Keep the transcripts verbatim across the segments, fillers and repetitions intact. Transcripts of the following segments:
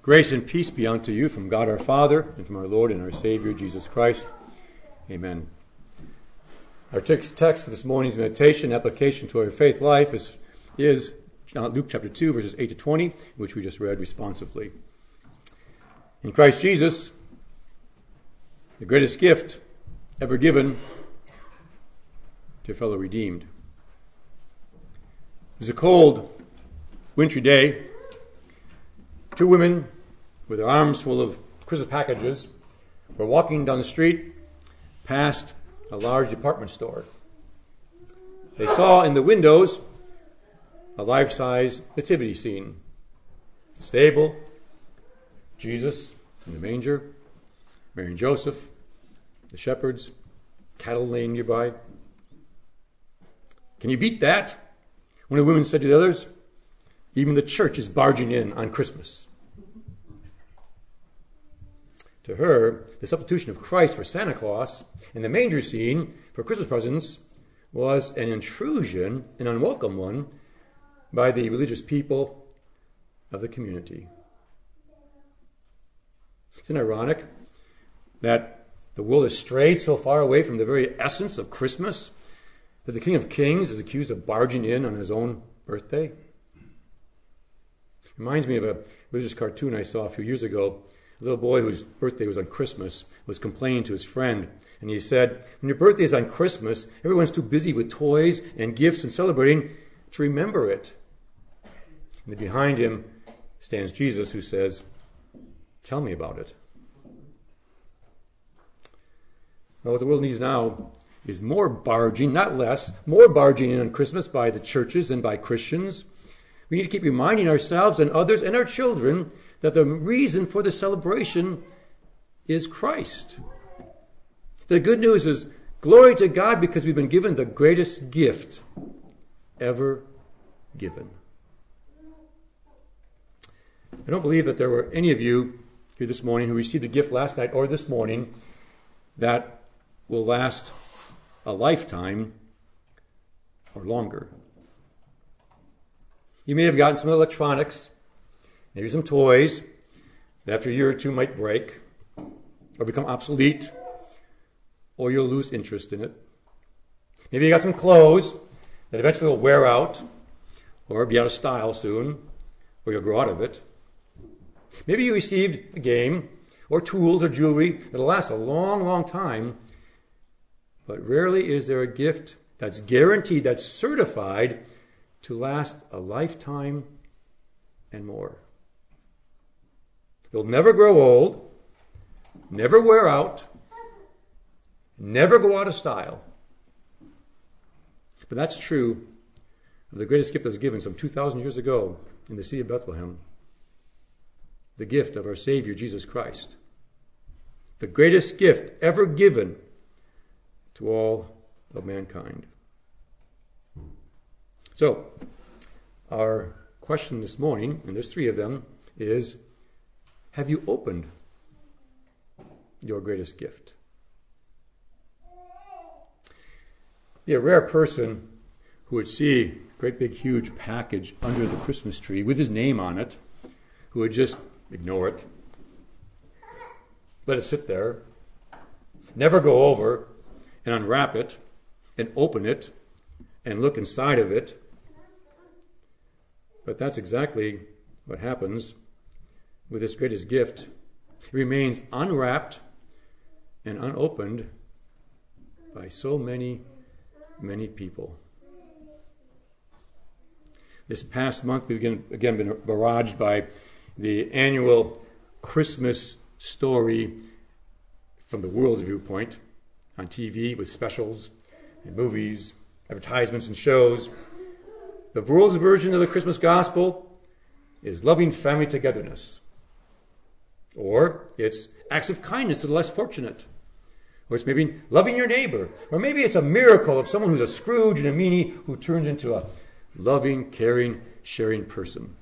Grace and peace be unto you from God our Father and from our Lord and our Savior, Jesus Christ. Amen. Our text for this morning's meditation, application to our faith life, is, is Luke chapter two, verses eight to twenty, which we just read responsively. In Christ Jesus, the greatest gift ever given to a fellow redeemed. It was a cold, wintry day. Two women with their arms full of Christmas packages were walking down the street past a large department store. They saw in the windows a life-size nativity scene. The stable, Jesus in the manger, Mary and Joseph, the shepherds, cattle laying nearby. Can you beat that? One of the women said to the others, even the church is barging in on Christmas. To her, the substitution of Christ for Santa Claus and the manger scene for Christmas presents was an intrusion, an unwelcome one, by the religious people of the community. Isn't it ironic that the world has strayed so far away from the very essence of Christmas that the King of Kings is accused of barging in on his own birthday? Reminds me of a religious cartoon I saw a few years ago. A little boy whose birthday was on Christmas was complaining to his friend, and he said, when your birthday is on Christmas, everyone's too busy with toys and gifts and celebrating to remember it. And then behind him stands Jesus, who says, tell me about it. Well, what the world needs now is more barging, not less, more barging in on Christmas by the churches and by Christians. We need to keep reminding ourselves and others and our children that the reason for the celebration is Christ. The good news is glory to God because we've been given the greatest gift ever given. I don't believe that there were any of you here this morning who received a gift last night or this morning that will last a lifetime or longer. You may have gotten some electronics, maybe some toys that after a year or two might break or become obsolete, or you'll lose interest in it. Maybe you got some clothes that eventually will wear out or be out of style soon, or you'll grow out of it. Maybe you received a game or tools or jewelry that'll last a long, long time, but rarely is there a gift that's guaranteed, that's certified to last a lifetime and more. It'll never grow old, never wear out, never go out of style. But that's true of the greatest gift that was given some two thousand years ago in the city of Bethlehem. The gift of our Savior, Jesus Christ. The greatest gift ever given to all of mankind. So, our question this morning, and there's three of them, is, have you opened your greatest gift? Be a rare person who would see a great big huge package under the Christmas tree with his name on it, who would just ignore it, let it sit there, never go over and unwrap it and open it and look inside of it. But that's exactly what happens with this greatest gift. It remains unwrapped and unopened by so many, many people. This past month, we've again, again been barraged by the annual Christmas story from the world's viewpoint on T V with specials and movies, advertisements and shows. The world's version of the Christmas gospel is loving family togetherness. Or it's acts of kindness to the less fortunate. Or it's maybe loving your neighbor. Or maybe it's a miracle of someone who's a Scrooge and a meanie who turns into a loving, caring, sharing person.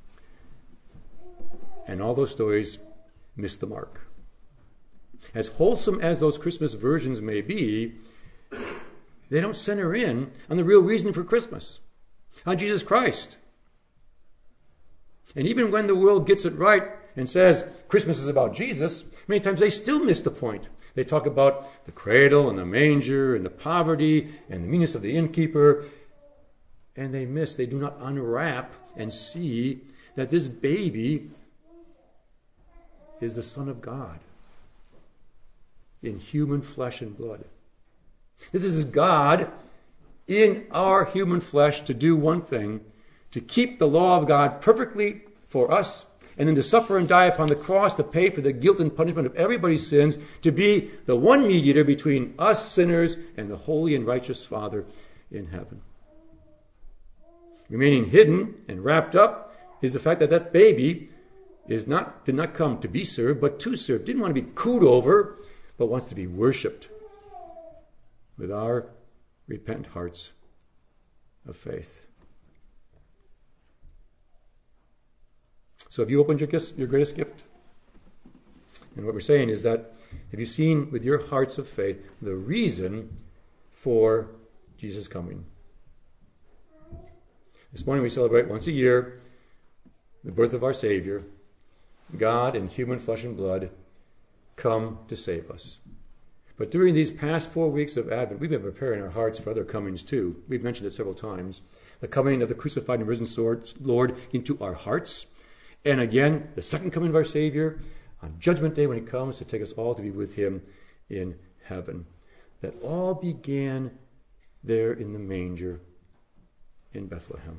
And all those stories miss the mark. As wholesome as those Christmas versions may be, they don't center in on the real reason for Christmas, on Jesus Christ. And even when the world gets it right, and says Christmas is about Jesus, many times they still miss the point. They talk about the cradle and the manger and the poverty and the meanness of the innkeeper, and they miss, they do not unwrap and see that this baby is the Son of God in human flesh and blood. This is God in our human flesh to do one thing, to keep the law of God perfectly for us, and then to suffer and die upon the cross to pay for the guilt and punishment of everybody's sins, to be the one mediator between us sinners and the holy and righteous Father in heaven. Remaining hidden and wrapped up is the fact that that baby is not did not come to be served, but to serve. Didn't want to be cooed over, but wants to be worshipped with our repentant hearts of faith. So have you opened your, gift, your greatest gift? And what we're saying is that, have you seen with your hearts of faith the reason for Jesus' coming? This morning we celebrate once a year the birth of our Savior. God in human flesh and blood come to save us. But during these past four weeks of Advent, we've been preparing our hearts for other comings too. We've mentioned it several times. The coming of the crucified and risen Lord into our hearts. And again, the second coming of our Savior on Judgment Day when He comes to take us all to be with Him in heaven. That all began there in the manger in Bethlehem.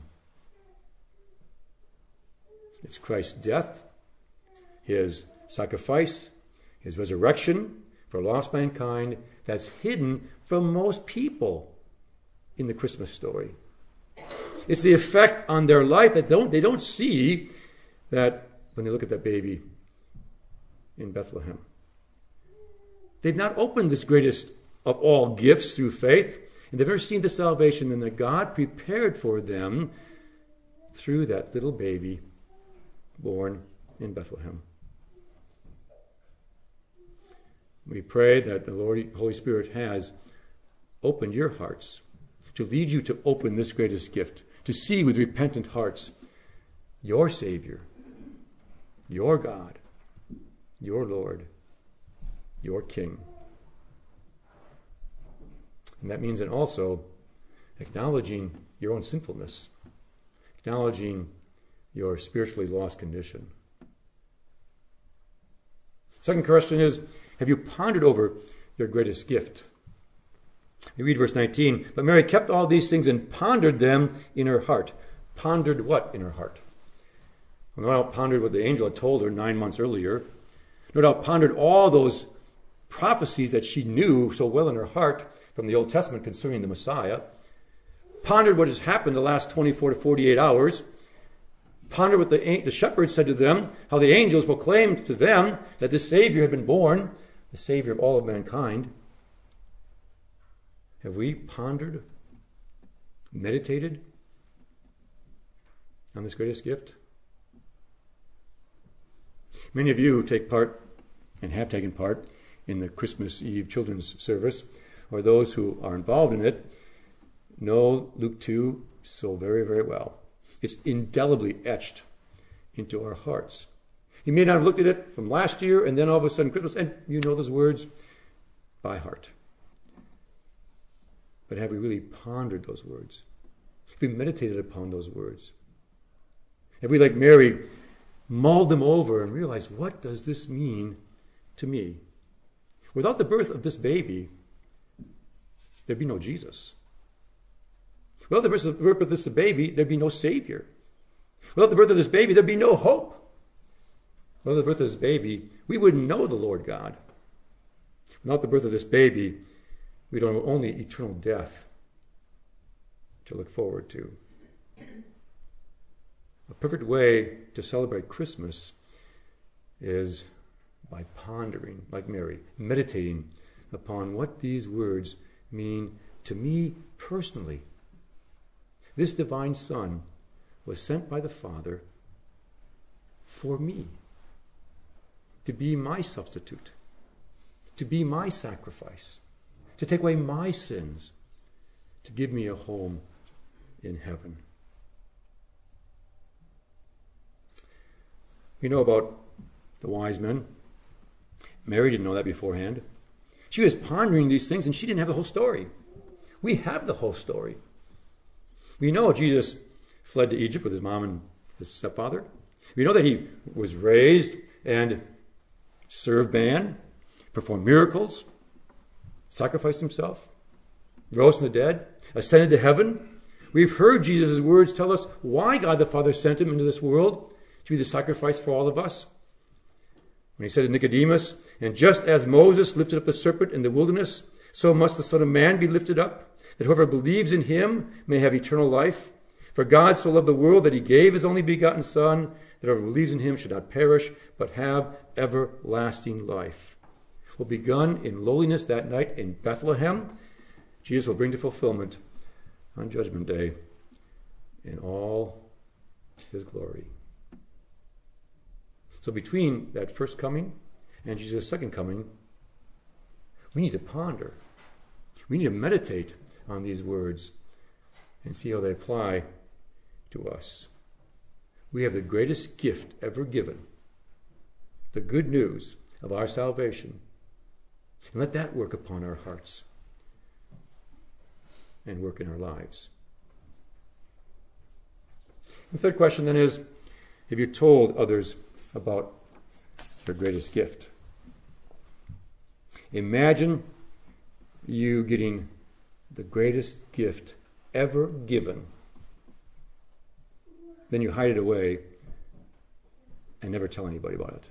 It's Christ's death, His sacrifice, His resurrection for lost mankind that's hidden from most people in the Christmas story. It's the effect on their life that don't they don't see that when they look at that baby in Bethlehem. They've not opened this greatest of all gifts through faith, and they've never seen the salvation and that God prepared for them through that little baby born in Bethlehem. We pray that the Lord, Holy Spirit has opened your hearts to lead you to open this greatest gift, to see with repentant hearts your Savior, your God, your Lord, your King. And that means then also acknowledging your own sinfulness, acknowledging your spiritually lost condition. Second question is, have you pondered over your greatest gift? You read verse nineteen, but Mary kept all these things and pondered them in her heart. Pondered what in her heart? Well, no doubt pondered what the angel had told her nine months earlier. No doubt pondered all those prophecies that she knew so well in her heart from the Old Testament concerning the Messiah. Pondered what has happened the last twenty-four to forty-eight hours. Pondered what the, the shepherds said to them, how the angels proclaimed to them that this Savior had been born, the Savior of all of mankind. Have we pondered, meditated on this greatest gift? Many of you take part and have taken part in the Christmas Eve children's service, or those who are involved in it, know Luke two so very, very well. It's indelibly etched into our hearts. You may not have looked at it from last year and then all of a sudden Christmas, and you know those words by heart. But have we really pondered those words? Have we meditated upon those words? Have we, like Mary, mulled them over and realized, what does this mean to me? Without the birth of this baby, there'd be no Jesus. Without the birth of this baby, there'd be no Savior. Without the birth of this baby, there'd be no hope. Without the birth of this baby, we wouldn't know the Lord God. Without the birth of this baby, we'd have only eternal death to look forward to. A perfect way to celebrate Christmas is by pondering, like Mary, meditating upon what these words mean to me personally. This divine Son was sent by the Father for me, to be my substitute, to be my sacrifice, to take away my sins, to give me a home in heaven. We know about the wise men. Mary didn't know that beforehand. She was pondering these things, and she didn't have the whole story. We have the whole story. We know Jesus fled to Egypt with his mom and his stepfather. We know that he was raised and served man, performed miracles, sacrificed himself, rose from the dead, ascended to heaven. We've heard Jesus' words tell us why God the Father sent him into this world to be the sacrifice for all of us. When he said to Nicodemus, "And just as Moses lifted up the serpent in the wilderness, so must the Son of Man be lifted up, that whoever believes in him may have eternal life. For God so loved the world that he gave his only begotten Son, that whoever believes in him should not perish, but have everlasting life." Will begun in lowliness that night in Bethlehem. Jesus will bring to fulfillment on Judgment Day in all his glory. So between that first coming and Jesus' second coming, we need to ponder. We need to meditate on these words and see how they apply to us. We have the greatest gift ever given, the good news of our salvation. And let that work upon our hearts and work in our lives. The third question then is, have you told others about their greatest gift? Imagine you getting the greatest gift ever given. Then you hide it away and never tell anybody about it.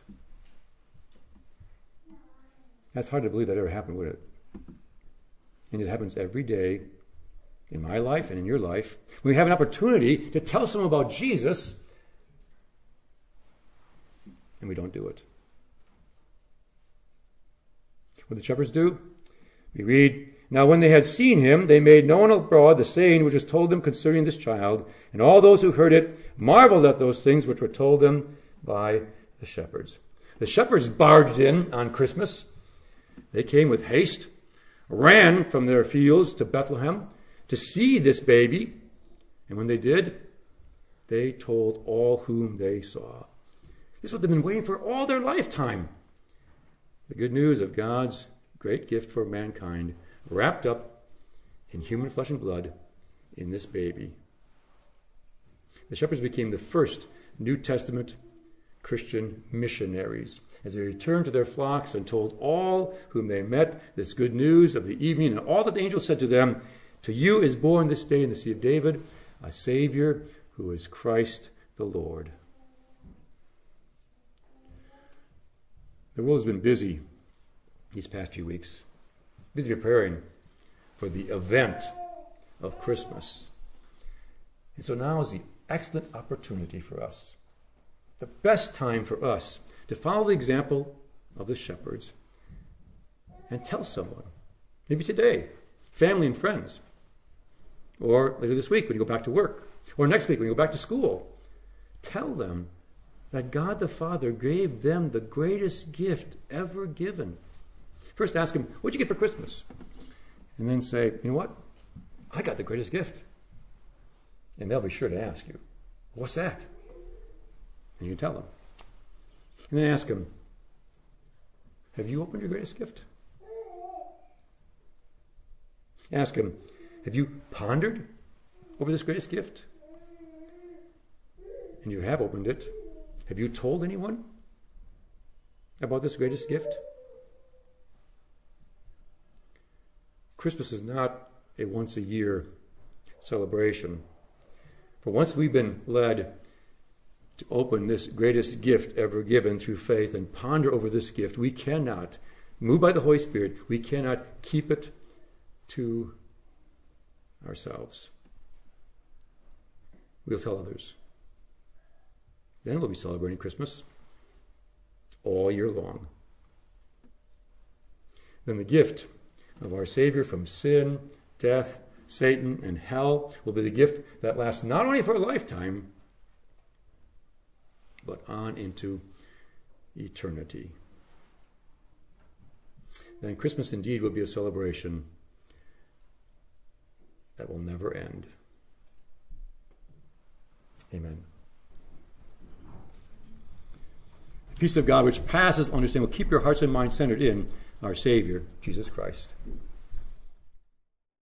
That's hard to believe that ever happened, would it? And it happens every day in my life and in your life. When we have an opportunity to tell someone about Jesus, and we don't do it. What did the shepherds do? We read, "Now when they had seen him, they made known abroad the saying which was told them concerning this child, and all those who heard it marveled at those things which were told them by the shepherds." The shepherds barged in on Christmas. They came with haste, ran from their fields to Bethlehem to see this baby, and when they did, they told all whom they saw. This is what they've been waiting for all their lifetime. The good news of God's great gift for mankind, wrapped up in human flesh and blood in this baby. The shepherds became the first New Testament Christian missionaries as they returned to their flocks and told all whom they met this good news of the evening. And all that the angel said to them, "To you is born this day in the city of David a Savior who is Christ the Lord." The world has been busy these past few weeks, busy preparing for the event of Christmas. And so now is the excellent opportunity for us, the best time for us to follow the example of the shepherds and tell someone, maybe today, family and friends, or later this week when you go back to work, or next week when you go back to school, tell them that God the Father gave them the greatest gift ever given. First ask them, "What'd you get for Christmas?" And then say, "You know what? I got the greatest gift." And they'll be sure to ask you, "What's that?" And you tell them. And then ask them, "Have you opened your greatest gift?" Ask them, "Have you pondered over this greatest gift?" And you have opened it. Have you told anyone about this greatest gift? Christmas is not a once-a-year celebration. For once we've been led to open this greatest gift ever given through faith and ponder over this gift, we cannot, moved by the Holy Spirit, we cannot keep it to ourselves. We'll tell others. Then we'll be celebrating Christmas all year long. Then the gift of our Savior from sin, death, Satan, and hell will be the gift that lasts not only for a lifetime, but on into eternity. Then Christmas indeed will be a celebration that will never end. Amen. Peace of God, which passes understanding, will keep your hearts and minds centered in our Savior, Jesus Christ.